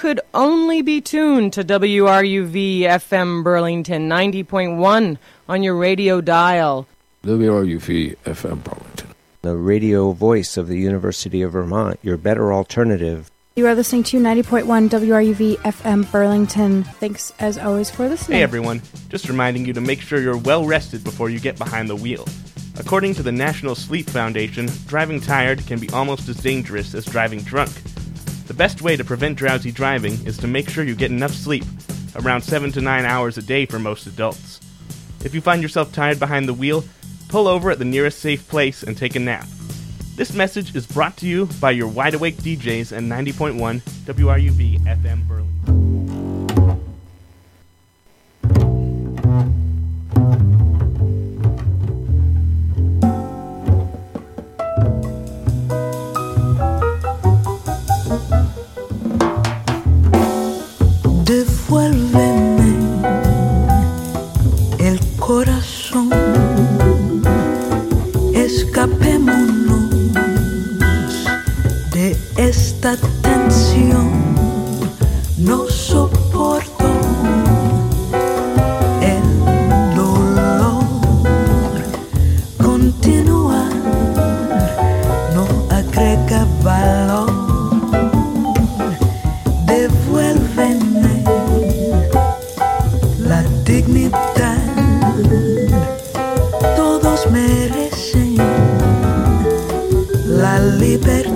could only be tuned to WRUV FM Burlington 90.1 on your radio dial. WRUV FM Burlington, the radio voice of the University of Vermont, your better alternative. You are listening to 90.1 WRUV FM Burlington. Thanks, as always, for listening. Hey, everyone. Just reminding you to make sure you're well rested before you get behind the wheel. According to the National Sleep Foundation, driving tired can be almost as dangerous as driving drunk. The best way to prevent drowsy driving is to make sure you get enough sleep, around 7 to 9 hours a day for most adults. If you find yourself tired behind the wheel, pull over at the nearest safe place and take a nap. This message is brought to you by your wide-awake DJs at 90.1 WRUV FM Burlington. Devuélveme el corazón, escapémonos de esta tensión, no soporto el dolor, continuar no agrega valor, devuélveme la dignidad, todos merecen la libertad.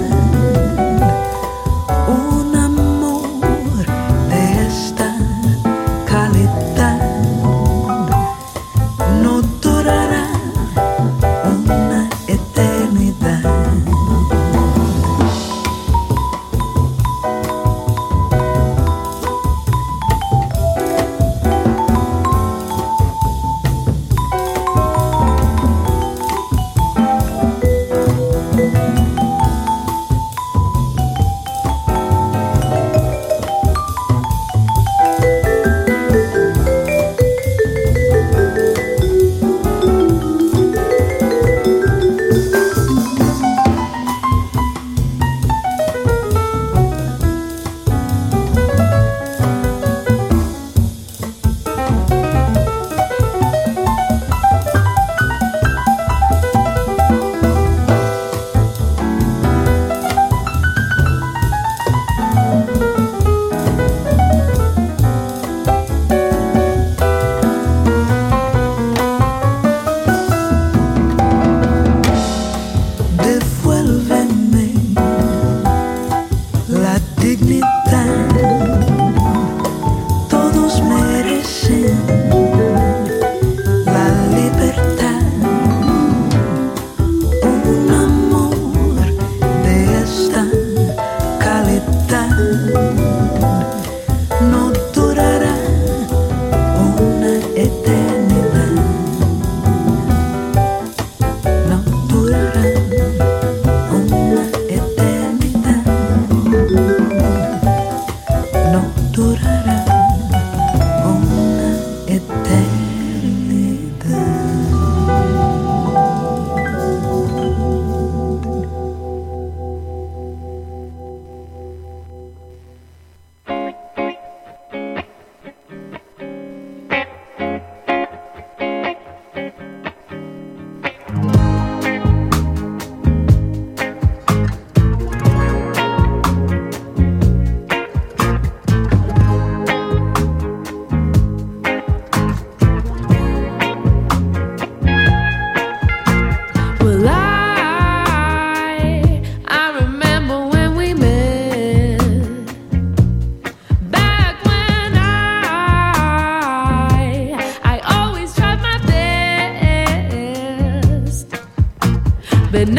But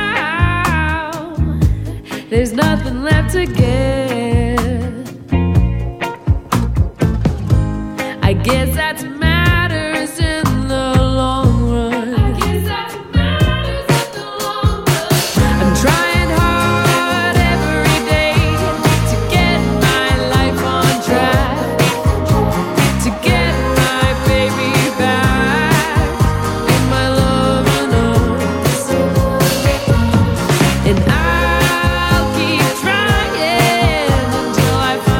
now there's nothing left to give. I guess that's matters in the long run. I guess that matters in the long run. I'm trying hard every day to get my life on track, to get my baby back in my love and arms. And I'll keep trying until I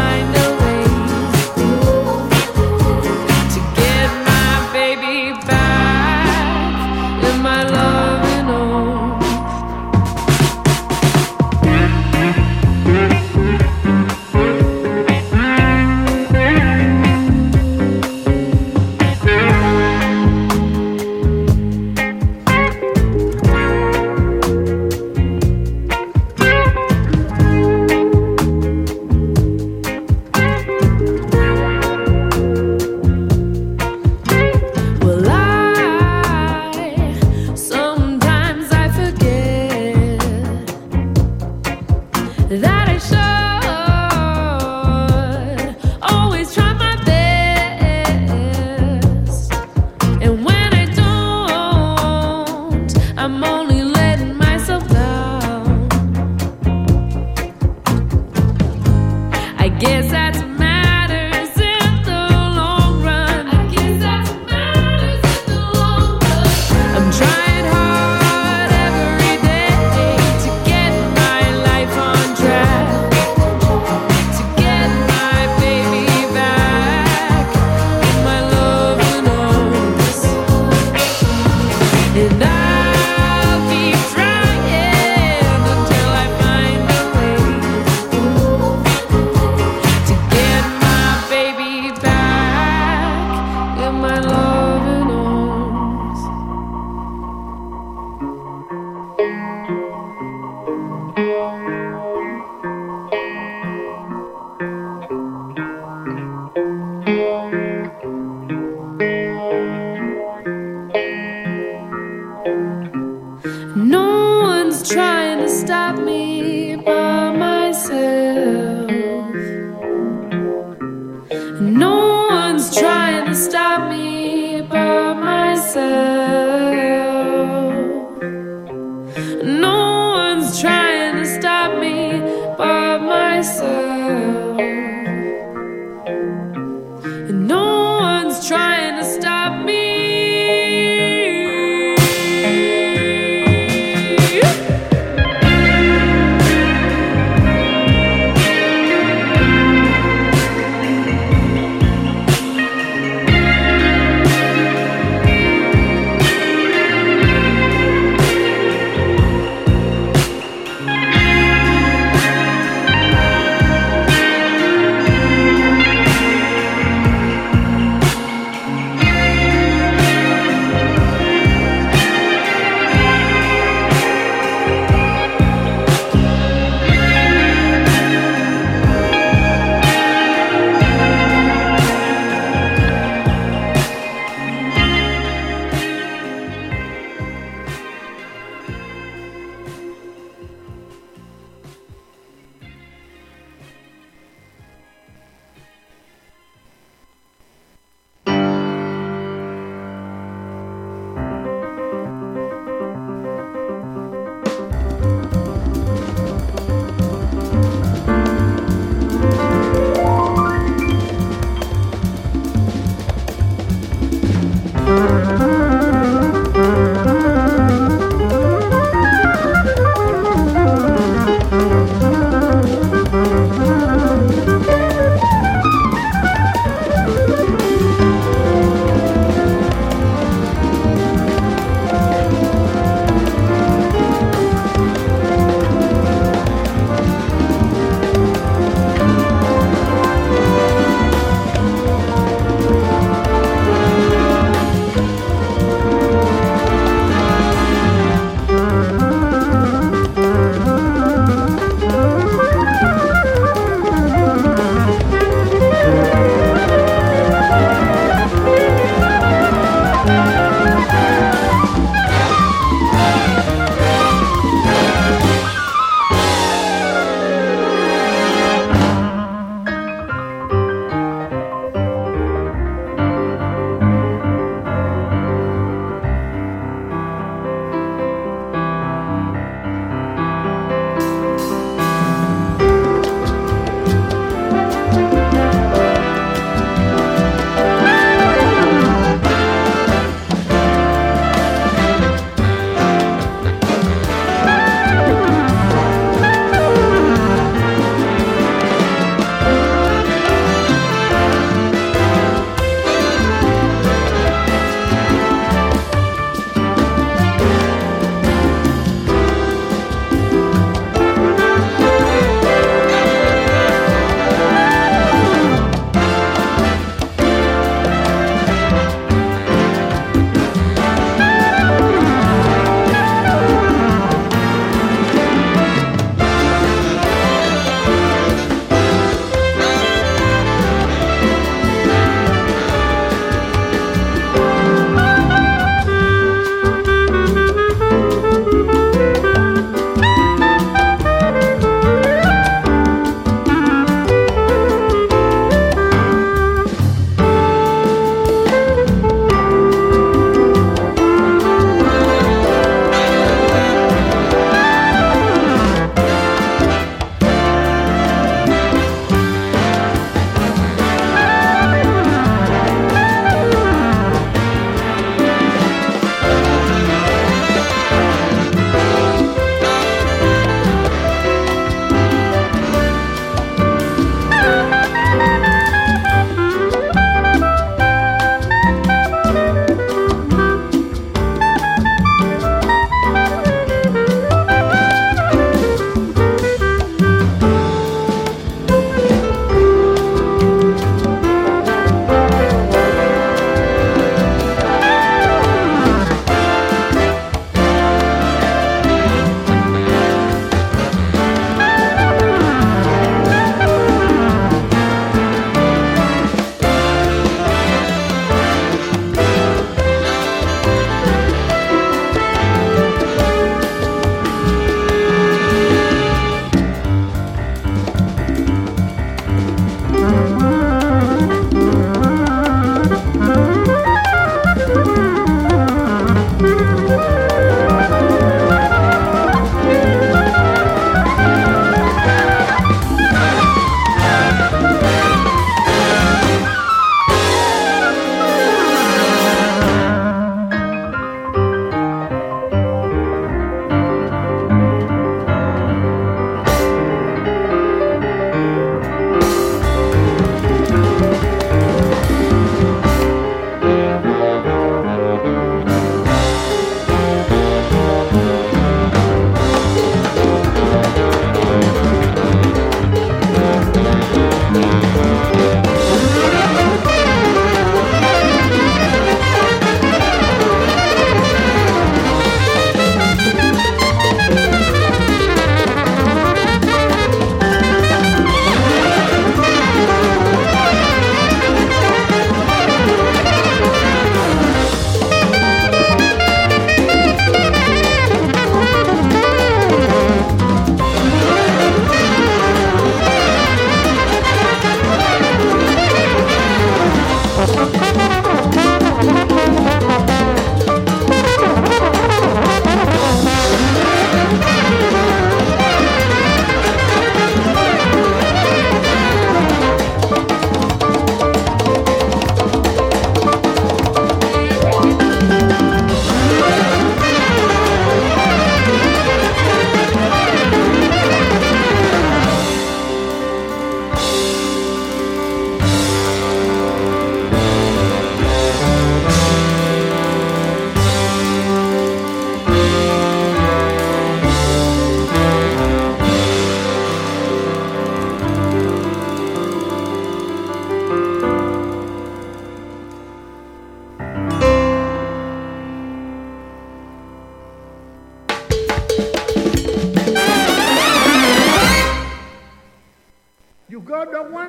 that I should always try my best. And when I don't, I'm only letting myself down. I guess that's matters in the long run. I guess that's matters in the long run. I'm trying hard every day to get my life on track, to get my baby back in my loving arms. And I'll keep trying until I find a way to get my baby back in my loving arms. No one's trying to stop me but myself. No one's trying to stop me but myself. No one's trying to stop me but myself. No one's trying to stop me. You got that one?